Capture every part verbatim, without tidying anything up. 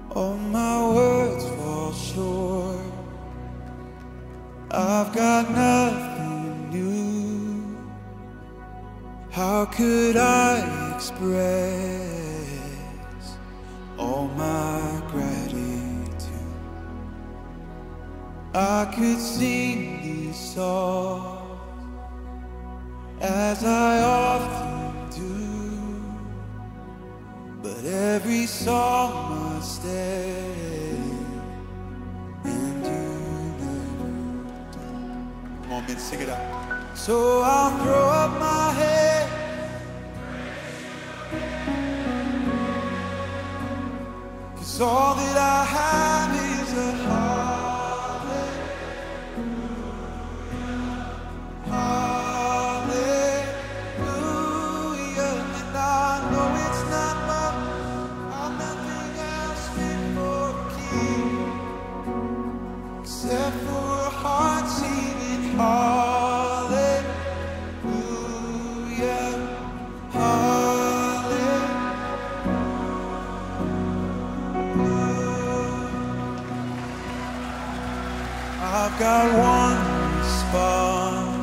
All my words fall short. I've got nothing new. How could I express all my gratitude? I could sing these songs as I often do, but every song must end, and you never do. Come on, men, sing it out. So I'll throw up my head, 'cause all that I have is a hallelujah, hallelujah. And I know it's not much, I'm nothing else fit for a king, except for a heart singing hallelujah, hallelujah. I've got one response,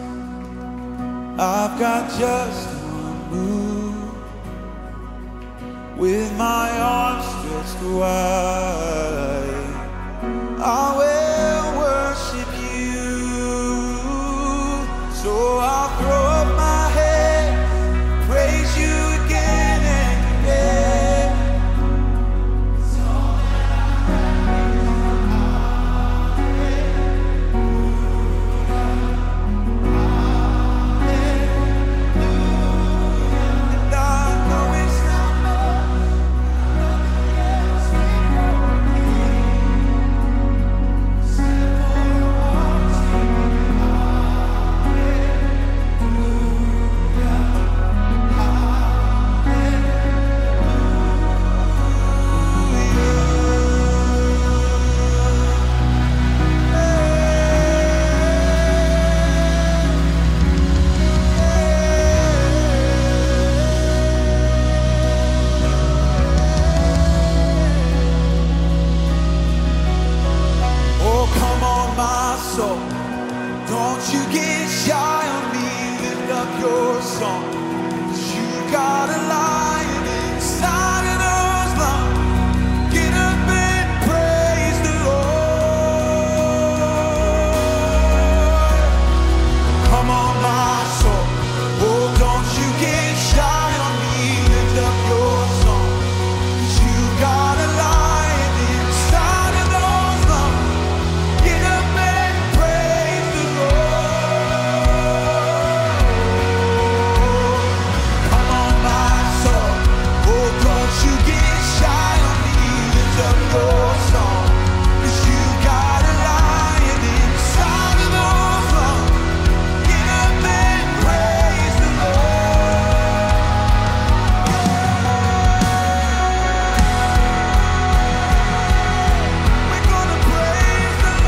I've got just one move, with my arms stretched wide, I will worship you. So I'll throw up my head, praise you again and again. It's all that I have is hallelujah, and I know it's not much, nothing else fit for a king, except for a heart singing oh, come on, my soul, don't you get shy on me, lift up your song, 'cause you got a lion inside of those lungs. Get up and praise the Lord. Come on, my soul, oh, don't you get shy on me, lift up your song, 'cause you got a lion inside of those lungs. Get up and praise the Lord. Come on, my soul, oh, don't you get shy on me, lift up your song, 'cause you got a lion inside of those lungs. Get up and praise the Lord. We're gonna praise the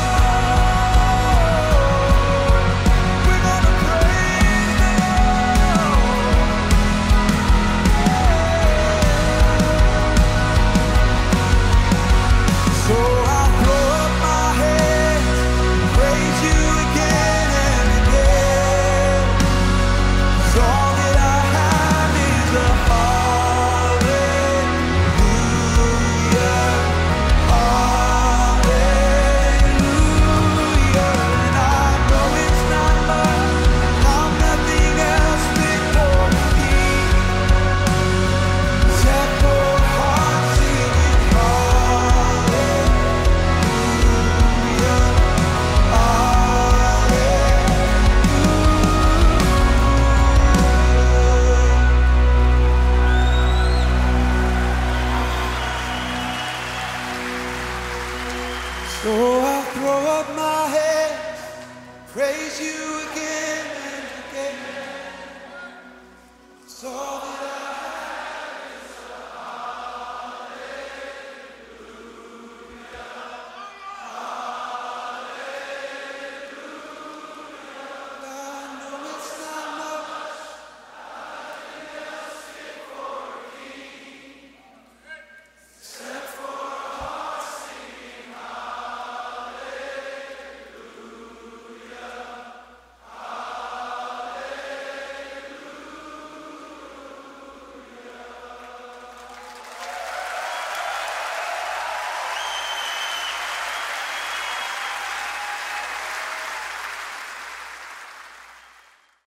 Lord. We're gonna praise the Lord. So I'll throw up my hands, praise you again and again. 'Cause all that I have is a hallelujah, hallelujah. And I know it's not much, I'm nothing else fit for a king, except for a heart singing hallelujah, hallelujah. So I'll throw up my hands, praise you